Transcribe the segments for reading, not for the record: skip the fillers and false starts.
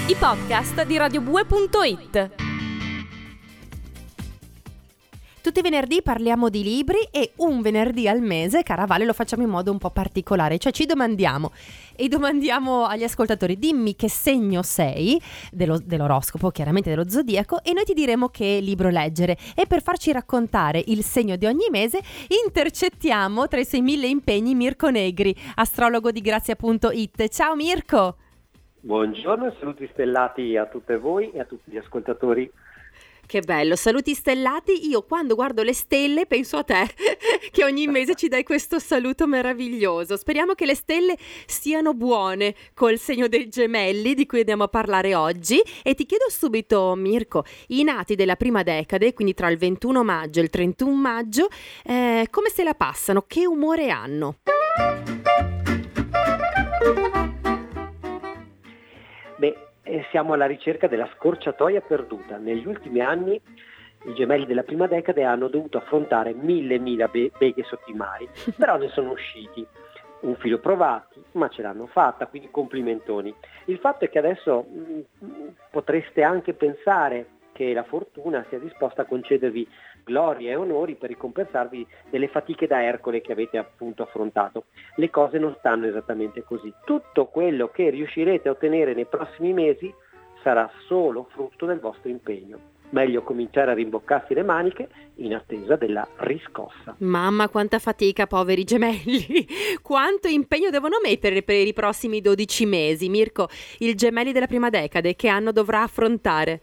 i podcast di radiobue.it. Tutti i venerdì parliamo di libri e un venerdì al mese, cara Vale, lo facciamo in modo un po' particolare, cioè ci domandiamo agli ascoltatori: dimmi che segno sei dell'oroscopo, chiaramente dello zodiaco, e noi ti diremo che libro leggere. E per farci raccontare il segno di ogni mese intercettiamo tra i suoi 1000 impegni Mirko Negri, astrologo di Grazia.it. Ciao Mirko! Buongiorno e saluti stellati a tutte voi e a tutti gli ascoltatori. Che bello, saluti stellati. Io quando guardo le stelle penso a te, che ogni mese ci dai questo saluto meraviglioso. Speriamo che le stelle siano buone col segno dei Gemelli, di cui andiamo a parlare oggi. E ti chiedo subito, Mirko, i nati della prima decade, quindi tra il 21 maggio e il 31 maggio, come se la passano? Che umore hanno? Siamo alla ricerca della scorciatoia perduta. Negli ultimi anni i gemelli della prima decade hanno dovuto affrontare mille beghe sotto i mari, però ne sono usciti un filo provati, ma ce l'hanno fatta, quindi complimentoni. Il fatto è che adesso potreste anche pensare che la fortuna sia disposta a concedervi glorie e onori per ricompensarvi delle fatiche da Ercole che avete appunto affrontato. Le cose non stanno esattamente così. Tutto quello che riuscirete a ottenere nei prossimi mesi sarà solo frutto del vostro impegno. Meglio cominciare a rimboccarsi le maniche in attesa della riscossa. Mamma, quanta fatica, poveri gemelli! Quanto impegno devono mettere per i prossimi 12 mesi, Mirko, i gemelli della prima decade, che anno dovrà affrontare?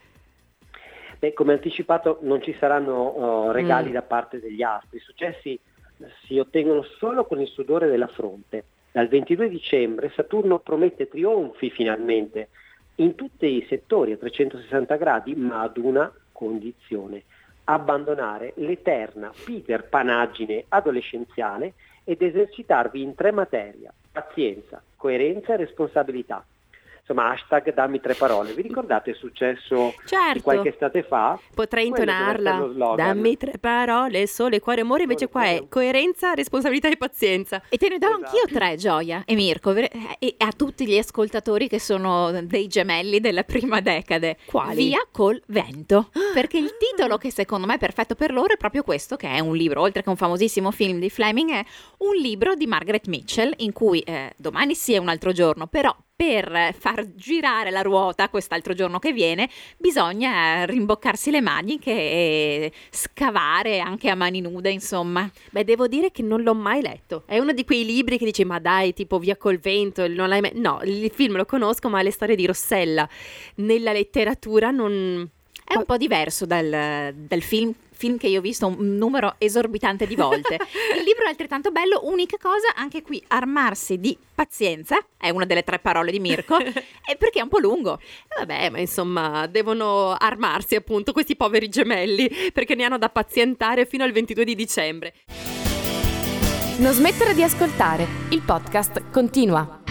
Come anticipato non ci saranno regali da parte degli astri. I successi si ottengono solo con il sudore della fronte. Dal 22 dicembre Saturno promette trionfi finalmente in tutti i settori a 360 gradi, ma ad una condizione: abbandonare l'eterna Peter-panaggine adolescenziale ed esercitarvi in 3 materie: pazienza, coerenza e responsabilità. Insomma, hashtag dammi 3 parole. Vi ricordate il successo di qualche estate fa? Potrei intonarla. Dammi 3 parole, sole, cuore, amore. Invece qua è coerenza, responsabilità e pazienza. E te ne do anch'io 3, Gioia e Mirko, e a tutti gli ascoltatori che sono dei gemelli della prima decade. Quali? Via col vento. Perché il titolo che secondo me è perfetto per loro è proprio questo, che è un libro, oltre che un famosissimo film di Fleming, è un libro di Margaret Mitchell in cui domani sì è un altro giorno, però per far girare la ruota quest'altro giorno che viene bisogna rimboccarsi le maniche e scavare anche a mani nude, insomma. Devo dire che non l'ho mai letto. È uno di quei libri che dici: ma dai, tipo Via col vento, non l'hai mai... No, il film lo conosco, ma le storie di Rossella nella letteratura non... È un po' diverso dal film che io ho visto un numero esorbitante di volte. Il libro è altrettanto bello, unica cosa, anche qui armarsi di pazienza, è una delle 3 parole di Mirko, è perché è un po' lungo. Vabbè, ma insomma, devono armarsi appunto questi poveri gemelli, perché ne hanno da pazientare fino al 22 di dicembre. Non smettere di ascoltare, il podcast continua.